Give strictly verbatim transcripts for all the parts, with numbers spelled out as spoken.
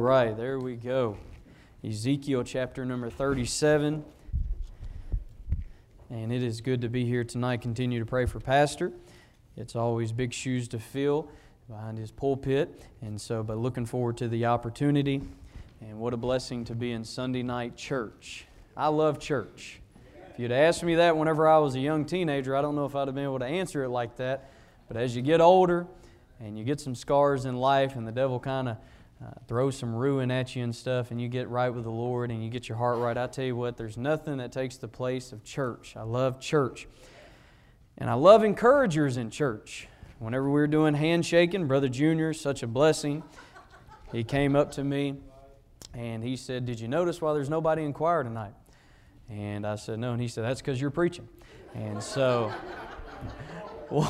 right, there we go. Ezekiel chapter number thirty-seven. And it is good to be here tonight. Continue to pray for Pastor. It's always big shoes to fill behind his pulpit. And so, but looking forward to the opportunity. And what a blessing to be in Sunday night church. I love church. If you'd asked me that whenever I was a young teenager, I don't know if I'd have been able to answer it like that. But as you get older and you get some scars in life and the devil kind of uh, throws some ruin at you and stuff and you get right with the Lord and you get your heart right, I tell you what, there's nothing that takes the place of church. I love church. And I love encouragers in church. Whenever we were doing handshaking, Brother Junior, such a blessing. He came up to me and he said, "Did you notice why there's nobody in choir tonight?" And I said, "No." And he said, "That's because you're preaching." And so... Well,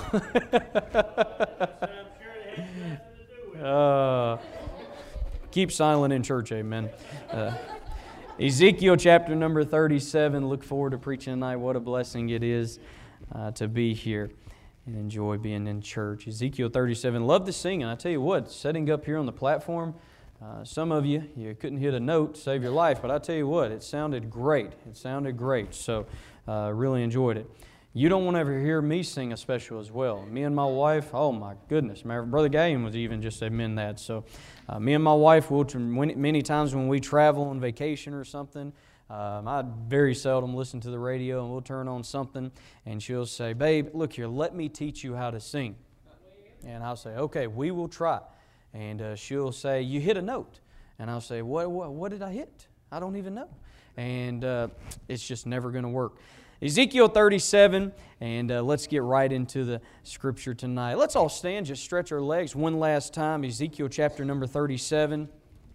uh, keep silent in church, amen. Uh, Ezekiel chapter number thirty-seven. Look forward to preaching tonight. What a blessing it is uh, to be here and enjoy being in church. Ezekiel thirty-seven. Love to sing, and I tell you what, setting up here on the platform, uh, some of you, you couldn't hit a note to save your life, but I tell you what, it sounded great. It sounded great, so uh, really enjoyed it. You don't want to ever hear me sing a special as well. Me and my wife, oh my goodness. My Brother Gallion was even just admitting that. So uh, me and my wife, will many times when we travel on vacation or something, um, I very seldom listen to the radio, and we'll turn on something and she'll say, "Babe, look here, let me teach you how to sing." And I'll say, "Okay, we will try." And uh, she'll say, "You hit a note." And I'll say, what, what, what did I hit? I don't even know. And uh, it's just never going to work. Ezekiel thirty-seven, and uh, let's get right into the Scripture tonight. Let's all stand, just stretch our legs one last time. Ezekiel chapter number thirty-seven,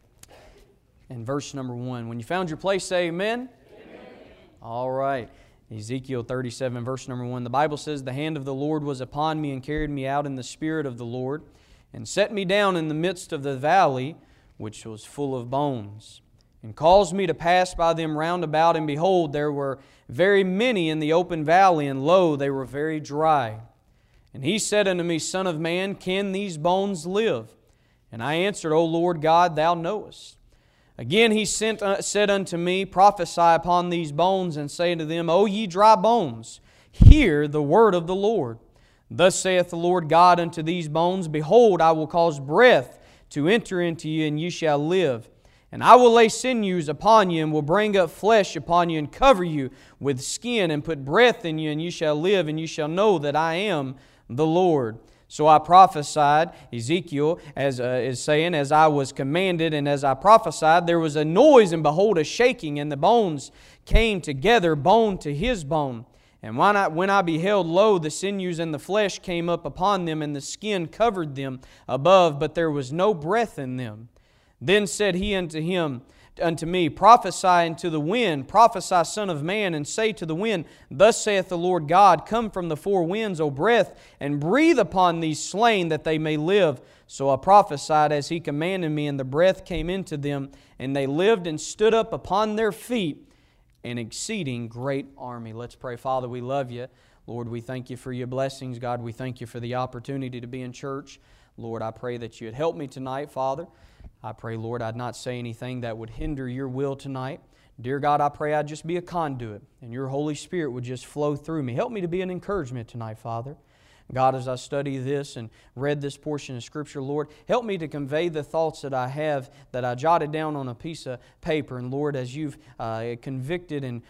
and verse number one. When you found your place, say amen. Amen. All right. Ezekiel thirty-seven, verse number one. The Bible says, "The hand of the Lord was upon me and carried me out in the spirit of the Lord, and set me down in the midst of the valley, which was full of bones, and caused me to pass by them round about, and behold, there were very many in the open valley, and lo, they were very dry. And He said unto me, Son of man, can these bones live? And I answered, O Lord God, Thou knowest. Again He sent, uh, said unto me, Prophesy upon these bones, and say to them, O ye dry bones, hear the word of the Lord. Thus saith the Lord God unto these bones, Behold, I will cause breath to enter into you, and ye shall live. And I will lay sinews upon you, and will bring up flesh upon you, and cover you with skin, and put breath in you, and you shall live, and you shall know that I am the Lord. So I prophesied," Ezekiel as, uh, is saying, "as I was commanded, and as I prophesied, there was a noise, and behold, a shaking, and the bones came together, bone to his bone. And when I, when I beheld, lo, the sinews and the flesh came up upon them, and the skin covered them above, but there was no breath in them. Then said He unto him, unto me, Prophesy unto the wind, prophesy, Son of man, and say to the wind, Thus saith the Lord God, Come from the four winds, O breath, and breathe upon these slain, that they may live. So I prophesied as He commanded me, and the breath came into them, and they lived and stood up upon their feet, an exceeding great army." Let's pray. Father, we love You. Lord, we thank You for Your blessings. God, we thank You for the opportunity to be in church. Lord, I pray that You'd help me tonight, Father. I pray, Lord, I'd not say anything that would hinder Your will tonight. Dear God, I pray I'd just be a conduit, and Your Holy Spirit would just flow through me. Help me to be an encouragement tonight, Father. God, as I study this and read this portion of Scripture, Lord, help me to convey the thoughts that I have, that I jotted down on a piece of paper. And Lord, as You've uh, convicted and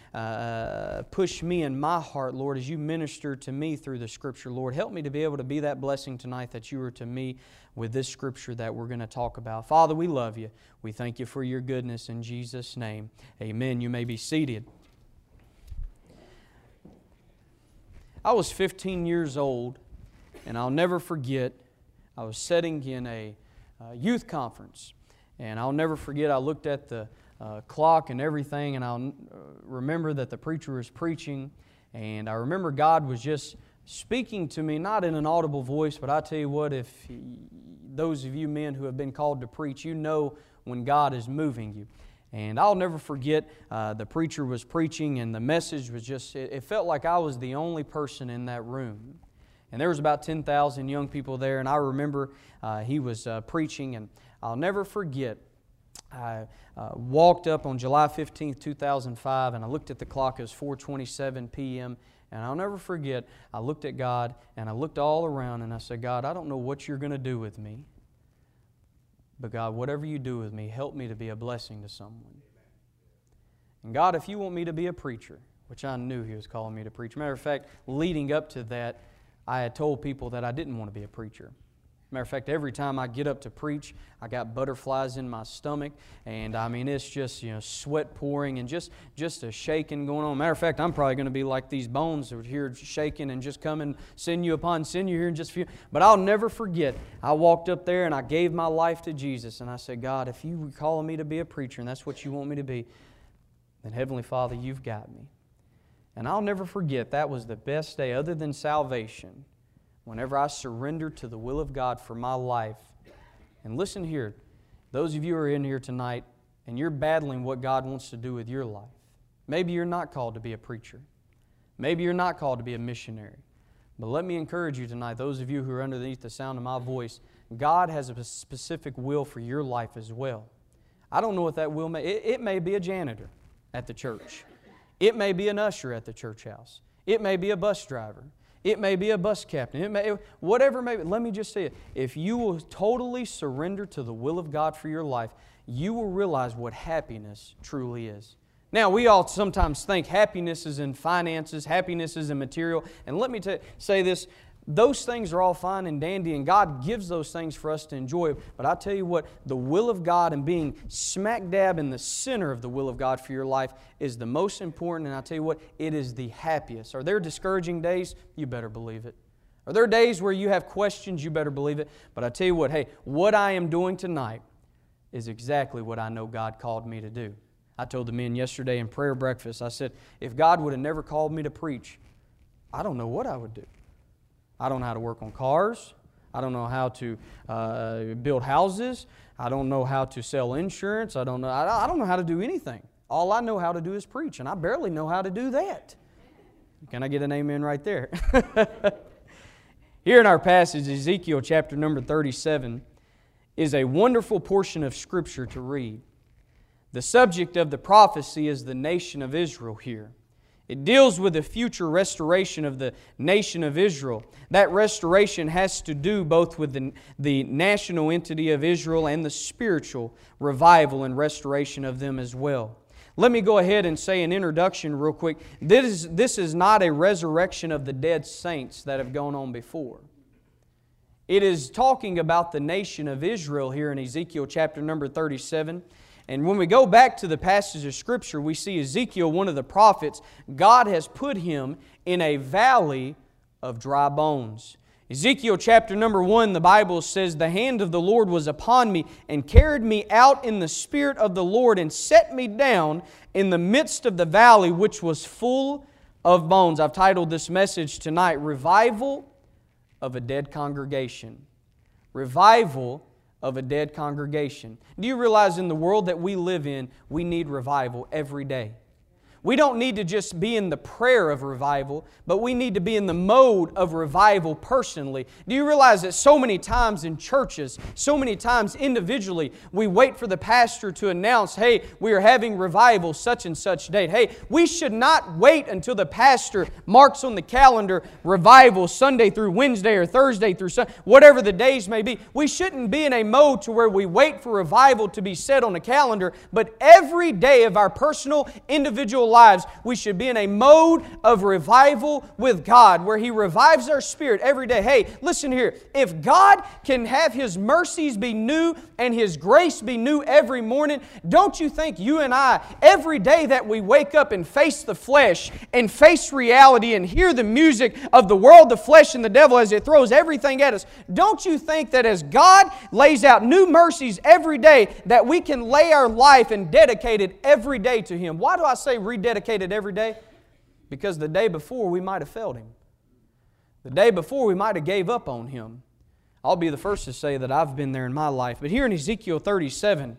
uh, pushed me in my heart, Lord, as You minister to me through the Scripture, Lord, help me to be able to be that blessing tonight that You are to me with this Scripture that we're going to talk about. Father, we love You. We thank You for Your goodness in Jesus' name. Amen. You may be seated. I was fifteen years old, and I'll never forget, I was sitting in a uh, youth conference, and I'll never forget, I looked at the uh, clock and everything, and I'll uh, remember that the preacher was preaching, and I remember God was just speaking to me, not in an audible voice, but I tell you what, if he, those of you men who have been called to preach, you know when God is moving you. And I'll never forget, uh, the preacher was preaching, and the message was just, it, it felt like I was the only person in that room. And there was about ten thousand young people there, and I remember uh, he was uh, preaching, and I'll never forget, I uh, walked up on July fifteenth, two thousand five, and I looked at the clock. It was four twenty-seven p.m., and I'll never forget, I looked at God, and I looked all around, and I said, God, I don't know what You're going to do with me, but God, whatever You do with me, help me to be a blessing to someone. And God, if You want me to be a preacher, which I knew He was calling me to preach. Matter of fact, leading up to that, I had told people that I didn't want to be a preacher. Matter of fact, every time I get up to preach, I got butterflies in my stomach, and I mean, it's just, you know, sweat pouring and just, just a shaking going on. Matter of fact, I'm probably going to be like these bones that are here shaking and just coming, send you upon send you here in just a few. But I'll never forget, I walked up there and I gave my life to Jesus, and I said, God, if You were calling me to be a preacher and that's what You want me to be, then Heavenly Father, You've got me. And I'll never forget, that was the best day other than salvation, whenever I surrendered to the will of God for my life. And listen here, those of you who are in here tonight and you're battling what God wants to do with your life. Maybe you're not called to be a preacher. Maybe you're not called to be a missionary. But let me encourage you tonight, those of you who are underneath the sound of my voice, God has a specific will for your life as well. I don't know what that will may. It, it may be a janitor at the church. It may be an usher at the church house. It may be a bus driver. It may be a bus captain. It may, whatever it may be. Let me just say it. If you will totally surrender to the will of God for your life, you will realize what happiness truly is. Now, we all sometimes think happiness is in finances, happiness is in material. And let me t- say this, those things are all fine and dandy, and God gives those things for us to enjoy. But I tell you what, the will of God and being smack dab in the center of the will of God for your life is the most important, and I tell you what, it is the happiest. Are there discouraging days? You better believe it. Are there days where you have questions? You better believe it. But I tell you what, hey, what I am doing tonight is exactly what I know God called me to do. I told the men yesterday in prayer breakfast, I said, if God would have never called me to preach, I don't know what I would do. I don't know how to work on cars. I don't know how to uh, build houses. I don't know how to sell insurance. I don't know. I, I don't know how to do anything. All I know how to do is preach, and I barely know how to do that. Can I get an amen right there? Here in our passage, Ezekiel chapter number thirty-seven, is a wonderful portion of Scripture to read. The subject of the prophecy is the nation of Israel here. It deals with the future restoration of the nation of Israel. That restoration has to do both with the, the national entity of Israel and the spiritual revival and restoration of them as well. Let me go ahead and say an introduction real quick. This is, this is not a resurrection of the dead saints that have gone on before. It is talking about the nation of Israel here in Ezekiel chapter number thirty-seven. And when we go back to the passage of Scripture, we see Ezekiel, one of the prophets, God has put him in a valley of dry bones. Ezekiel chapter number one, the Bible says, the hand of the Lord was upon me and carried me out in the Spirit of the Lord and set me down in the midst of the valley which was full of bones. I've titled this message tonight, Revival of a Dead Congregation. Revival of a dead congregation. Do you realize in the world that we live in, we need revival every day? We don't need to just be in the prayer of revival, but we need to be in the mode of revival personally. Do you realize that so many times in churches, so many times individually, we wait for the pastor to announce, hey, we are having revival such and such date. Hey, we should not wait until the pastor marks on the calendar revival Sunday through Wednesday or Thursday through Sunday, whatever the days may be. We shouldn't be in a mode to where we wait for revival to be set on the calendar, but every day of our personal, individual lives, we should be in a mode of revival with God, where He revives our spirit every day. Hey, listen here. If God can have His mercies be new and His grace be new every morning, don't you think you and I, every day that we wake up and face the flesh and face reality and hear the music of the world, the flesh, and the devil as it throws everything at us, don't you think that as God lays out new mercies every day, that we can lay our life and dedicate it every day to Him? Why do I say rededicate? Dedicated every day? Because the day before we might have failed Him. The day before we might have gave up on Him. I'll be the first to say that I've been there in my life. But here in Ezekiel thirty-seven,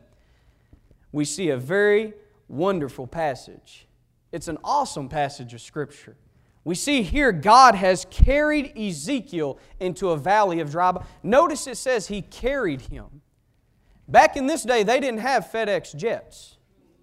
we see a very wonderful passage. It's an awesome passage of Scripture. We see here God has carried Ezekiel into a valley of dry bones. Notice it says He carried him. Back in this day, they didn't have FedEx jets.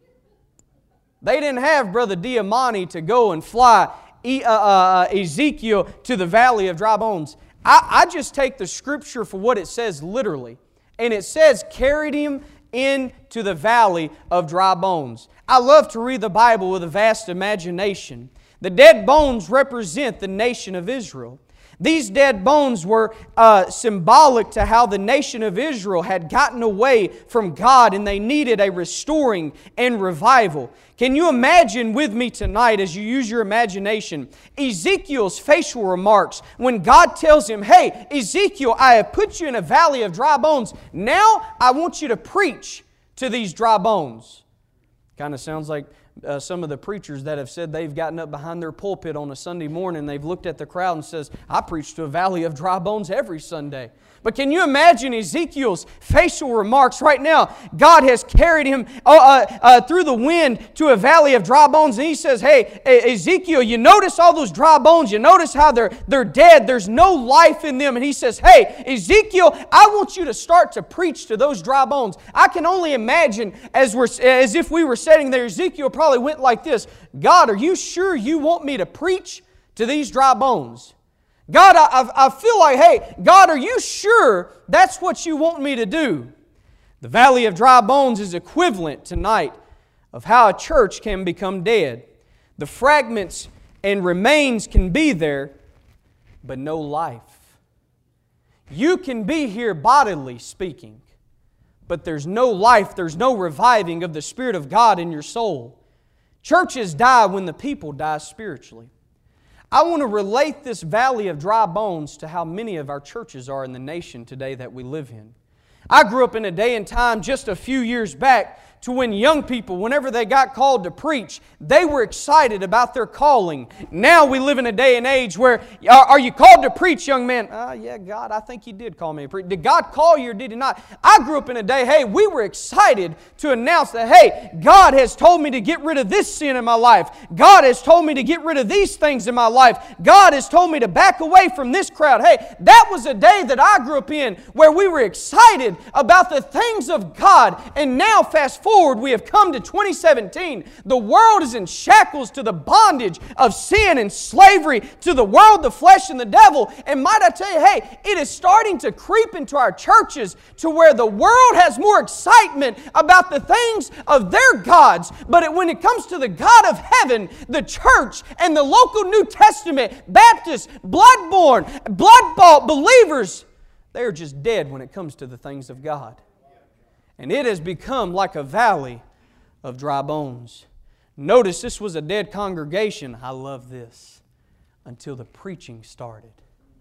They didn't have Brother Diamante to go and fly e- uh, uh, Ezekiel to the valley of dry bones. I, I just take the Scripture for what it says literally. And it says, carried him into the valley of dry bones. I love to read the Bible with a vast imagination. The dead bones represent the nation of Israel. These dead bones were uh, symbolic to how the nation of Israel had gotten away from God and they needed a restoring and revival. Can you imagine with me tonight, as you use your imagination, Ezekiel's facial remarks when God tells him, hey, Ezekiel, I have put you in a valley of dry bones. Now I want you to preach to these dry bones. Kind of sounds like Uh, some of the preachers that have said they've gotten up behind their pulpit on a Sunday morning, they've looked at the crowd and says, I preach to a valley of dry bones every Sunday. But can you imagine Ezekiel's facial remarks right now? God has carried him uh, uh, uh, through the wind to a valley of dry bones, and he says, hey, Ezekiel, you notice all those dry bones? You notice how they're, they're dead? There's no life in them. And he says, hey, Ezekiel, I want you to start to preach to those dry bones. I can only imagine as, we're, as if we were sitting there, Ezekiel probably went like this, God, are you sure you want me to preach to these dry bones? God, I, I feel like, hey, God, are you sure that's what you want me to do? The valley of dry bones is equivalent tonight of how a church can become dead. The fragments and remains can be there, but no life. You can be here bodily speaking, but there's no life, there's no reviving of the Spirit of God in your soul. Churches die when the people die spiritually. I want to relate this valley of dry bones to how many of our churches are in the nation today that we live in. I grew up in a day and time just a few years back to when young people, whenever they got called to preach, they were excited about their calling. Now we live in a day and age where, are you called to preach, young man? Uh, yeah, God, I think He did call me to preach. Did God call you or did He not? I grew up in a day, hey, we were excited to announce that, hey, God has told me to get rid of this sin in my life. God has told me to get rid of these things in my life. God has told me to back away from this crowd. Hey, that was a day that I grew up in where we were excited about the things of God. And now, fast forward, Forward, we have come to twenty seventeen. The world is in shackles to the bondage of sin and slavery to the world, the flesh, and the devil. And might I tell you, hey, it is starting to creep into our churches to where the world has more excitement about the things of their gods. But it, when it comes to the God of heaven, the church and the local New Testament, Baptist, blood-born, blood-bought believers, they're just dead when it comes to the things of God. And it has become like a valley of dry bones. Notice this was a dead congregation. I love this. Until the preaching started.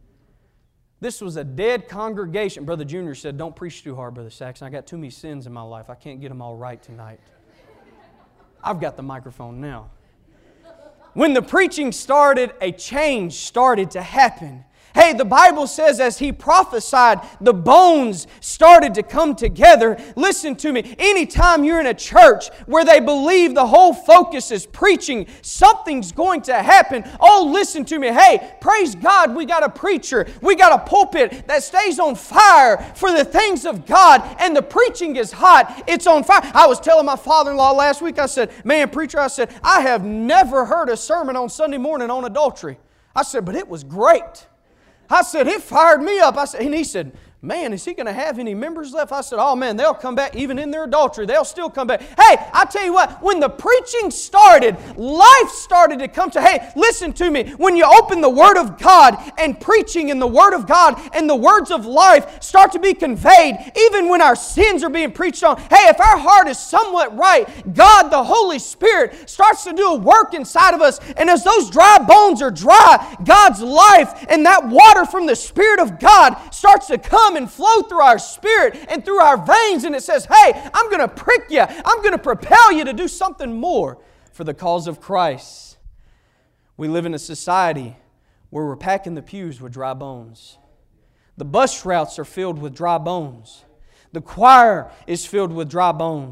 This was a dead congregation. Brother Junior said, don't preach too hard, Brother Saxon. I got too many sins in my life. I can't get them all right tonight. I've got the microphone now. When the preaching started, a change started to happen. Hey, the Bible says as he prophesied, the bones started to come together. Listen to me. Anytime you're in a church where they believe the whole focus is preaching, something's going to happen. Oh, listen to me. Hey, praise God, we got a preacher. We got a pulpit that stays on fire for the things of God, and the preaching is hot. It's on fire. I was telling my father-in-law last week, I said, man, preacher, I said, I have never heard a sermon on Sunday morning on adultery. I said, but it was great. I said, it fired me up. I said, and he said, man, is he going to have any members left? I said, oh man, they'll come back even in their adultery. They'll still come back. Hey, I tell you what, when the preaching started, life started to come to, hey, listen to me. When you open the Word of God and preaching in the Word of God and the words of life start to be conveyed, even when our sins are being preached on, hey, if our heart is somewhat right, God, the Holy Spirit, starts to do a work inside of us. And as those dry bones are dry, God's life and that water from the Spirit of God starts to come and flow through our spirit and through our veins, and it says, hey, I'm going to prick you. I'm going to propel you to do something more for the cause of Christ. We live in a society where we're packing the pews with dry bones. The bus routes are filled with dry bones. The choir is filled with dry bones.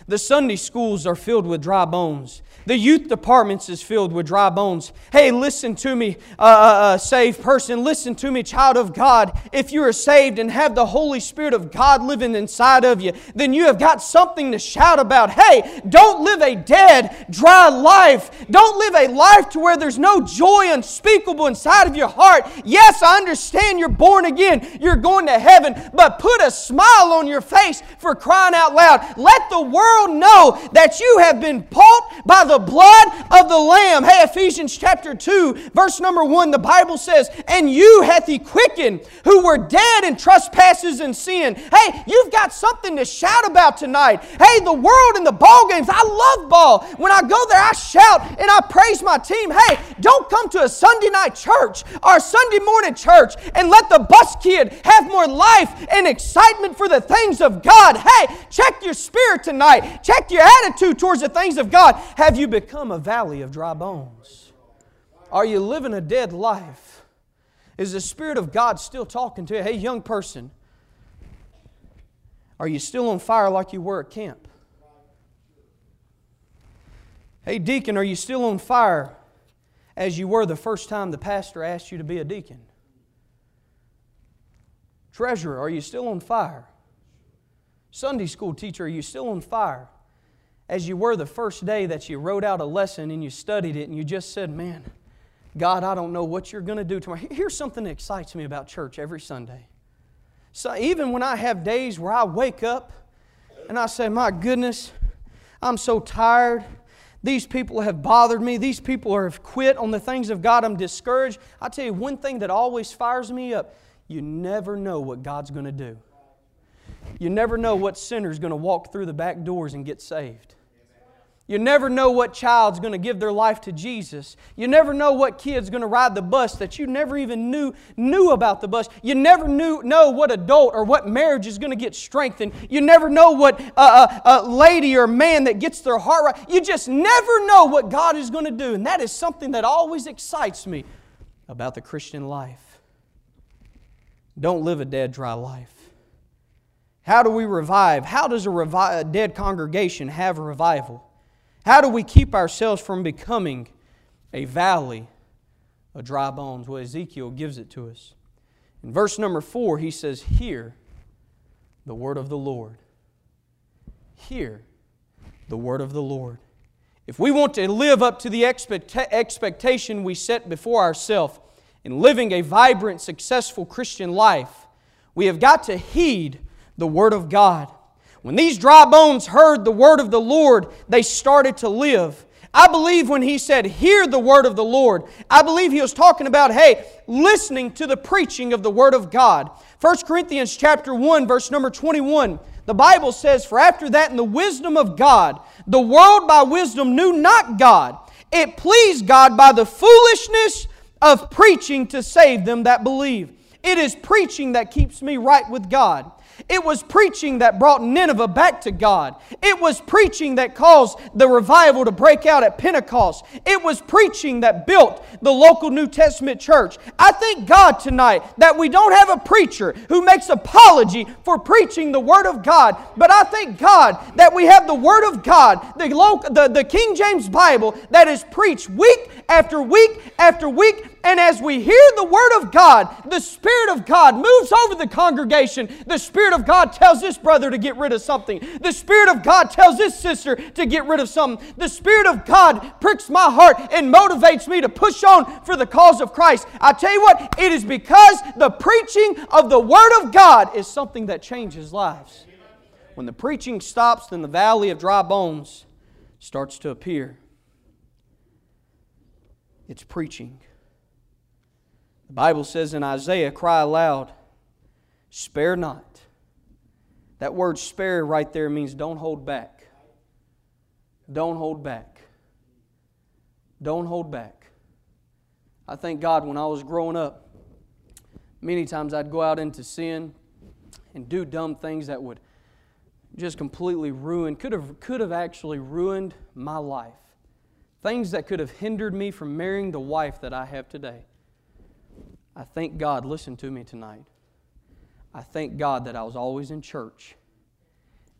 The Sunday schools are filled with dry bones. The youth departments is filled with dry bones. Hey, listen to me, uh, uh, saved person. Listen to me, child of God. If you are saved and have the Holy Spirit of God living inside of you, then you have got something to shout about. Hey, don't live a dead, dry life. Don't live a life to where there's no joy unspeakable inside of your heart. Yes, I understand you're born again. You're going to heaven. But put a smile on your face for crying out loud. Let the world know that you have been bought by the blood of the Lamb. Hey, Ephesians chapter two, verse number one, the Bible says, "And you hath He quickened, who were dead in trespasses and sin." Hey, you've got something to shout about tonight. Hey, the world and the ball games. I love ball. When I go there, I shout and I praise my team. Hey, don't come to a Sunday night church or a Sunday morning church and let the bus kid have more life and excitement for the things of God. Hey, check your spirit tonight. Check your attitude towards the things of God. Have you become a valley of dry bones? Are you living a dead life? Is the Spirit of God still talking to you? Hey, young person, are you still on fire like you were at camp? Hey, deacon, are you still on fire as you were the first time the pastor asked you to be a deacon? Treasurer, are you still on fire? Sunday school teacher, are you still on fire as you were the first day that you wrote out a lesson and you studied it and you just said, man, God, I don't know what you're going to do tomorrow. Here's something that excites me about church every Sunday. So even when I have days where I wake up and I say, my goodness, I'm so tired. These people have bothered me. These people have quit on the things of God. I'm discouraged. I tell you, one thing that always fires me up, you never know what God's going to do. You never know what sinner's going to walk through the back doors and get saved. You never know what child's going to give their life to Jesus. You never know what kid's going to ride the bus that you never even knew knew about the bus. You never knew know what adult or what marriage is going to get strengthened. You never know what a uh, uh, lady or man that gets their heart right. You just never know what God is going to do. And that is something that always excites me about the Christian life. Don't live a dead, dry life. How do we revive? How does a, revi- a dead congregation have a revival? How do we keep ourselves from becoming a valley of dry bones? Well, Ezekiel gives it to us. In verse number four, he says, hear the word of the Lord. Hear the word of the Lord. If we want to live up to the expect- expectation we set before ourselves in living a vibrant, successful Christian life, we have got to heed the word of God. When these dry bones heard the word of the Lord, they started to live. I believe when he said, hear the word of the Lord, I believe he was talking about, hey, listening to the preaching of the word of God. First Corinthians chapter one, verse number twenty-one, the Bible says, for after that in the wisdom of God, the world by wisdom knew not God. It pleased God by the foolishness of preaching to save them that believe. It is preaching that keeps me right with God. It was preaching that brought Nineveh back to God. It was preaching that caused the revival to break out at Pentecost. It was preaching that built the local New Testament church. I thank God tonight that we don't have a preacher who makes apology for preaching the Word of God. But I thank God that we have the Word of God, the, local, the, the King James Bible, that is preached week after week after week. And as we hear the Word of God, the Spirit of God moves over the congregation. The Spirit of God tells this brother to get rid of something. The Spirit of God tells this sister to get rid of something. The Spirit of God pricks my heart and motivates me to push on for the cause of Christ. I tell you what, it is because the preaching of the Word of God is something that changes lives. When the preaching stops, then the valley of dry bones starts to appear. It's preaching. The Bible says in Isaiah, cry aloud, spare not. That word spare right there means don't hold back. Don't hold back. Don't hold back. I thank God when I was growing up, many times I'd go out into sin and do dumb things that would just completely ruin, could have, could have actually ruined my life. Things that could have hindered me from marrying the wife that I have today. I thank God, listen to me tonight. I thank God that I was always in church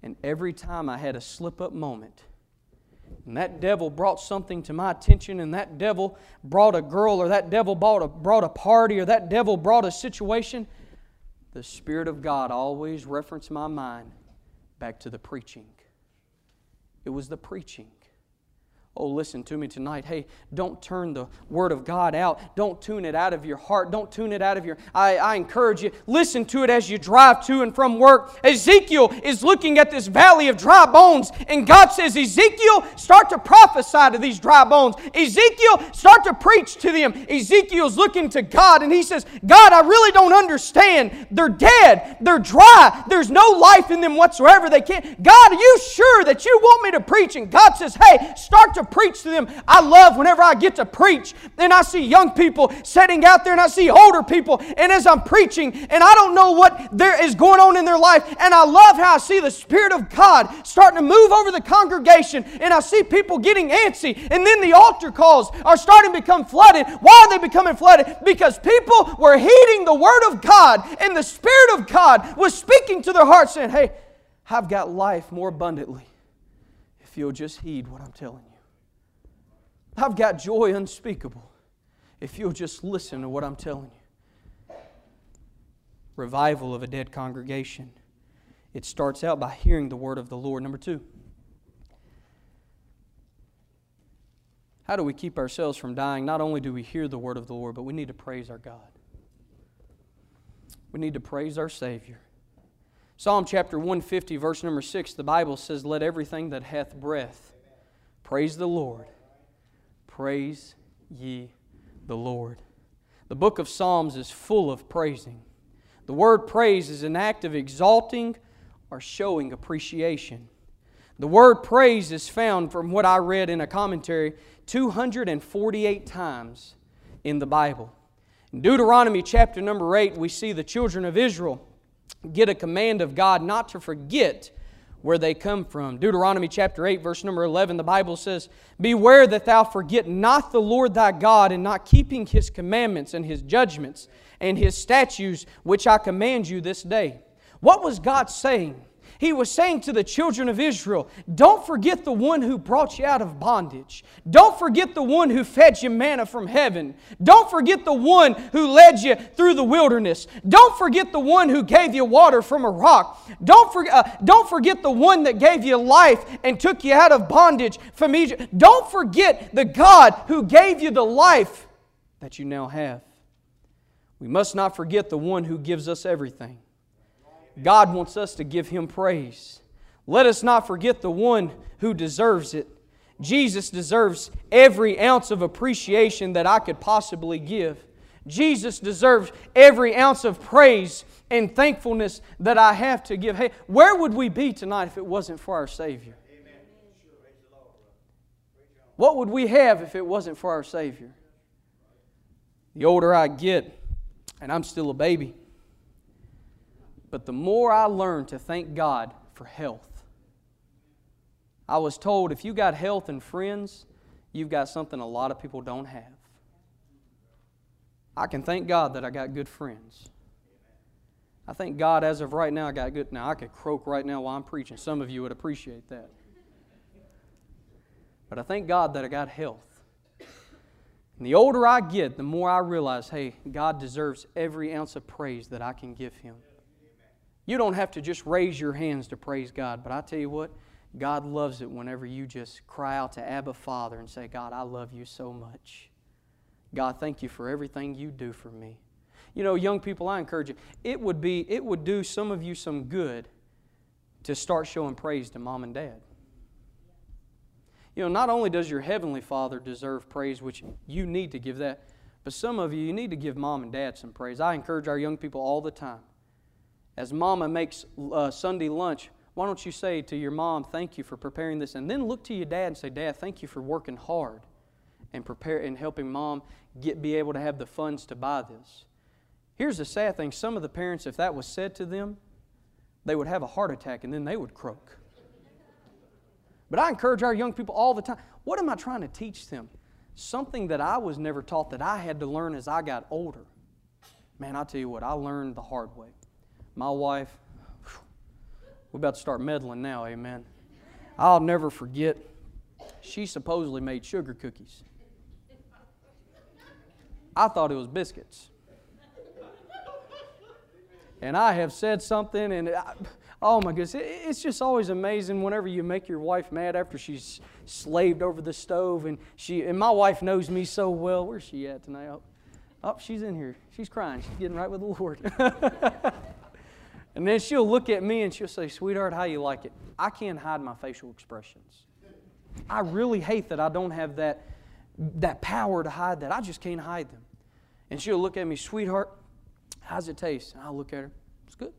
And every time I had a slip-up moment, and that devil brought something to my attention, and that devil brought a girl, or that devil brought a, brought a party, or that devil brought a situation, the Spirit of God always referenced my mind back to the preaching. It was the preaching. Oh, listen to me tonight. Hey, don't turn the Word of God out. Don't tune it out of your heart. Don't tune it out of your... I, I encourage you, listen to it as you drive to and from work. Ezekiel is looking at this valley of dry bones, and God says, Ezekiel, start to prophesy to these dry bones. Ezekiel, start to preach to them. Ezekiel's looking to God, and he says, God, I really don't understand. They're dead. They're dry. There's no life in them whatsoever. They can't... God, are you sure that you want me to preach? And God says, hey, start to preach to them. I love whenever I get to preach and I see young people sitting out there and I see older people, and as I'm preaching and I don't know what there is going on in their life, and I love how I see the Spirit of God starting to move over the congregation, and I see people getting antsy, and then the altar calls are starting to become flooded. Why are they becoming flooded? Because people were heeding the Word of God, and the Spirit of God was speaking to their hearts saying, hey, I've got life more abundantly if you'll just heed what I'm telling you. I've got joy unspeakable if you'll just listen to what I'm telling you. Revival of a dead congregation. It starts out by hearing the word of the Lord. Number two, how do we keep ourselves from dying? Not only do we hear the word of the Lord, but we need to praise our God. We need to praise our Savior. Psalm chapter one fifty, verse number six, the Bible says, let everything that hath breath praise the Lord. Praise ye the Lord. The book of Psalms is full of praising. The word praise is an act of exalting or showing appreciation. The word praise is found, from what I read in a commentary, two hundred forty-eight times in the Bible. In Deuteronomy chapter number eight, we see the children of Israel get a command of God not to forget where they come from. Deuteronomy chapter eight, verse number eleven, the Bible says, beware that thou forget not the Lord thy God, in not keeping His commandments and His judgments and His statutes, which I command you this day. What was God saying? He was saying to the children of Israel, don't forget the one who brought you out of bondage. Don't forget the one who fed you manna from heaven. Don't forget the one who led you through the wilderness. Don't forget the one who gave you water from a rock. Don't, for, uh, don't forget the one that gave you life and took you out of bondage from Egypt. Don't forget the God who gave you the life that you now have. We must not forget the one who gives us everything. God wants us to give Him praise. Let us not forget the one who deserves it. Jesus deserves every ounce of appreciation that I could possibly give. Jesus deserves every ounce of praise and thankfulness that I have to give. Hey, where would we be tonight if it wasn't for our Savior? What would we have if it wasn't for our Savior? The older I get, and I'm still a baby, but the more I learn to thank God for health. I was told if you got health and friends, you've got something a lot of people don't have. I can thank God that I got good friends. I thank God as of right now I got good... Now I could croak right now while I'm preaching. Some of you would appreciate that. But I thank God that I got health. And the older I get, the more I realize, hey, God deserves every ounce of praise that I can give Him. You don't have to just raise your hands to praise God, but I tell you what, God loves it whenever you just cry out to Abba Father and say, God, I love you so much. God, thank you for everything you do for me. You know, young people, I encourage you, it would be, it would do some of you some good to start showing praise to mom and dad. You know, not only does your Heavenly Father deserve praise, which you need to give that, but some of you, you need to give mom and dad some praise. I encourage our young people all the time. As Mama makes uh, Sunday lunch, why don't you say to your mom, thank you for preparing this, and then look to your dad and say, Dad, thank you for working hard and prepare and helping Mom get be able to have the funds to buy this. Here's the sad thing. Some of the parents, if that was said to them, they would have a heart attack and then they would croak. But I encourage our young people all the time. What am I trying to teach them? Something that I was never taught that I had to learn as I got older. Man, I'll tell you what, I learned the hard way. My wife, We're about to start meddling now, amen. I'll never forget, she supposedly made sugar cookies. I thought it was biscuits. And I have said something, and I, oh my goodness, it, it's just always amazing whenever you make your wife mad after she's slaved over the stove. And she and my wife knows me so well. Where's she at tonight? Oh, oh she's in here. She's crying. She's getting right with the Lord. And then she'll look at me and she'll say, "Sweetheart, how you like it?" I can't hide my facial expressions. I really hate that I don't have that, that power to hide that. I just can't hide them. And she'll look at me, "Sweetheart, how's it taste?" And I'll look at her. "It's good.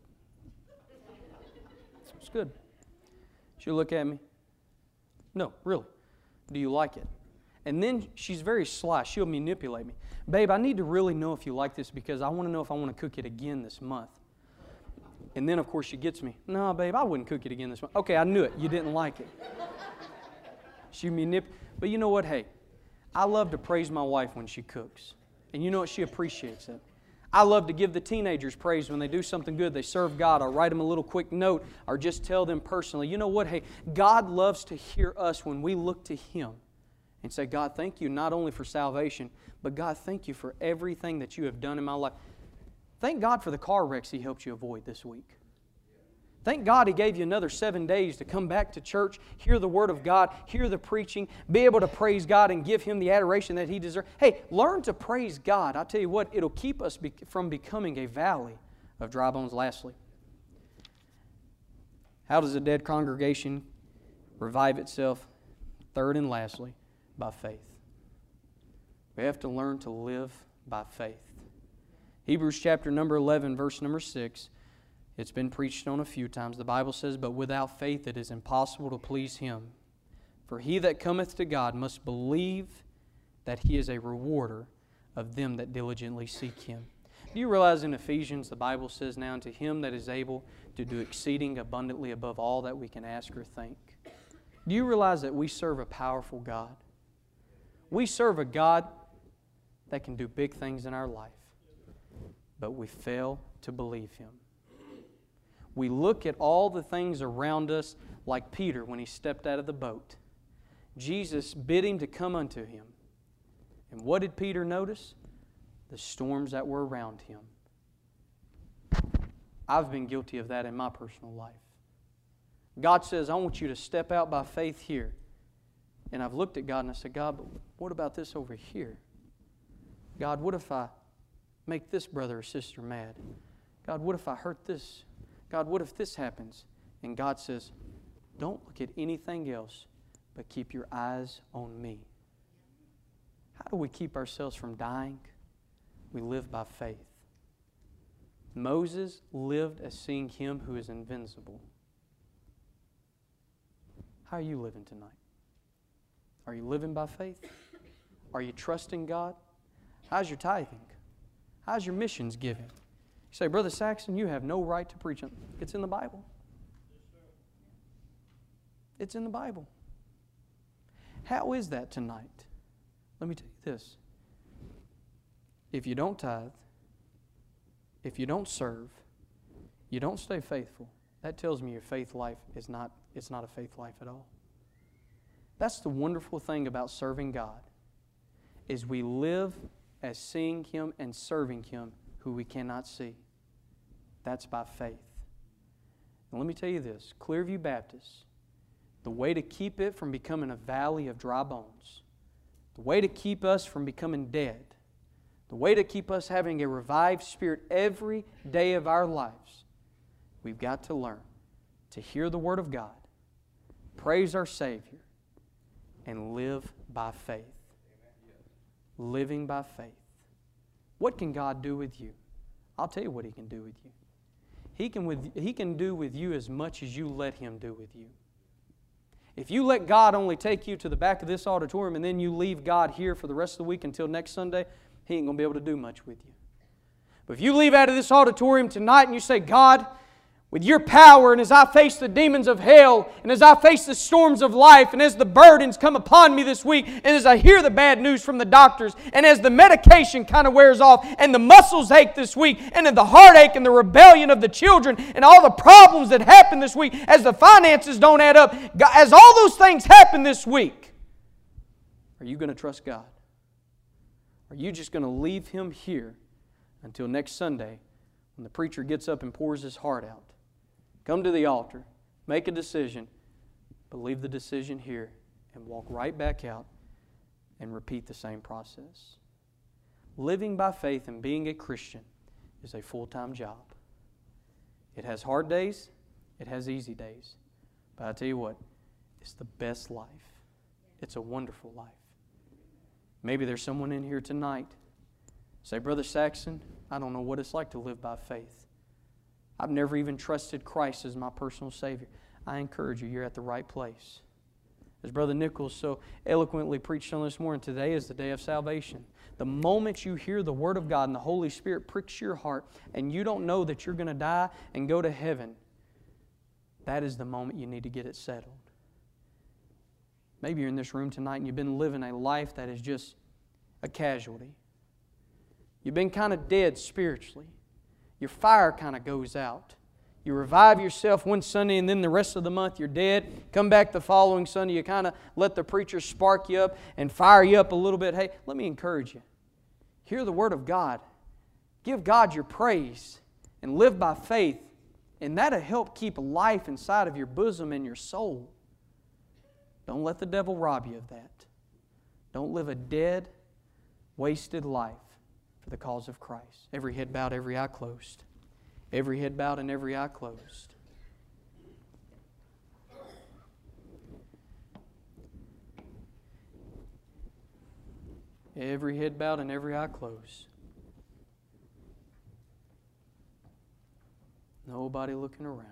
It's good." She'll look at me. "No, really. Do you like it?" And then she's very sly. She'll manipulate me. "Babe, I need to really know if you like this because I want to know if I want to cook it again this month." And then, of course, she gets me. "No, babe, I wouldn't cook it again this month." "Okay, I knew it. You didn't like it." She manip. But you know what? Hey, I love to praise my wife when she cooks. And you know what? She appreciates it. I love to give the teenagers praise when they do something good. They serve God. I'll write them a little quick note or just tell them personally. You know what? Hey, God loves to hear us when we look to Him and say, "God, thank you not only for salvation, but God, thank you for everything that you have done in my life." Thank God for the car wrecks He helped you avoid this week. Thank God He gave you another seven days to come back to church, hear the Word of God, hear the preaching, be able to praise God and give Him the adoration that He deserves. Hey, learn to praise God. I tell you what, it'll keep us be- from becoming a valley of dry bones. Lastly, how does a dead congregation revive itself? Third and lastly, by faith. We have to learn to live by faith. Hebrews chapter number eleven, verse number six. It's been preached on a few times. The Bible says, "But without faith it is impossible to please Him. For he that cometh to God must believe that He is a rewarder of them that diligently seek Him." Do you realize in Ephesians the Bible says, "Now unto Him that is able to do exceeding abundantly above all that we can ask or think"? Do you realize that we serve a powerful God? We serve a God that can do big things in our life, but we fail to believe Him. We look at all the things around us like Peter when he stepped out of the boat. Jesus bid him to come unto Him. And what did Peter notice? The storms that were around him. I've been guilty of that in my personal life. God says, "I want you to step out by faith here." And I've looked at God and I said, "God, but what about this over here? God, what if I make this brother or sister mad? God, what if I hurt this? God, what if this happens?" And God says, "Don't look at anything else, but keep your eyes on me." How do we keep ourselves from dying? We live by faith. Moses lived as seeing Him who is invincible. How are you living tonight? Are you living by faith? Are you trusting God? How's your tithing? How's your missions giving? You say, "Brother Saxon, you have no right to preach on." It's in the Bible. It's in the Bible. How is that tonight? Let me tell you this. If you don't tithe, if you don't serve, you don't stay faithful, that tells me your faith life is not, it's not a faith life at all. That's the wonderful thing about serving God, is we live as seeing Him and serving Him who we cannot see. That's by faith. And let me tell you this, Clearview Baptist, the way to keep it from becoming a valley of dry bones, the way to keep us from becoming dead, the way to keep us having a revived spirit every day of our lives, we've got to learn to hear the Word of God, praise our Savior, and live by faith. Living by faith. What can God do with you? I'll tell you what He can do with you. He can, with, he can do with you as much as you let Him do with you. If you let God only take you to the back of this auditorium and then you leave God here for the rest of the week until next Sunday, He ain't going to be able to do much with you. But if you leave out of this auditorium tonight and you say, "God, with your power, and as I face the demons of hell, and as I face the storms of life, and as the burdens come upon me this week, and as I hear the bad news from the doctors, and as the medication kind of wears off, and the muscles ache this week, and the heartache and the rebellion of the children, and all the problems that happen this week, as the finances don't add up, as all those things happen this week, are you going to trust God? Are you just going to leave Him here until next Sunday when the preacher gets up and pours his heart out? Come to the altar, make a decision, but leave the decision here and walk right back out and repeat the same process. Living by faith and being a Christian is a full-time job. It has hard days, it has easy days. But I tell you what, it's the best life. It's a wonderful life. Maybe there's someone in here tonight. Say, Brother Saxon, I don't know what it's like to live by faith. I've never even trusted Christ as my personal Savior. I encourage you, you're at the right place. As Brother Nichols so eloquently preached on this morning, today is the day of salvation. The moment you hear the Word of God and the Holy Spirit pricks your heart and you don't know that you're going to die and go to heaven, that is the moment you need to get it settled. Maybe you're in this room tonight and you've been living a life that is just a casualty. You've been kind of dead spiritually. Your fire kind of goes out. You revive yourself one Sunday and then the rest of the month you're dead. Come back the following Sunday, you kind of let the preacher spark you up and fire you up a little bit. Hey, let me encourage you. Hear the Word of God. Give God your praise and live by faith. And that'll help keep life inside of your bosom and your soul. Don't let the devil rob you of that. Don't live a dead, wasted life for the cause of Christ. Every head bowed, every eye closed. Every head bowed and every eye closed. Every head bowed and every eye closed. Nobody looking around.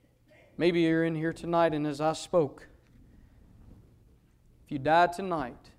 Maybe you're in here tonight and as I spoke, if you died tonight,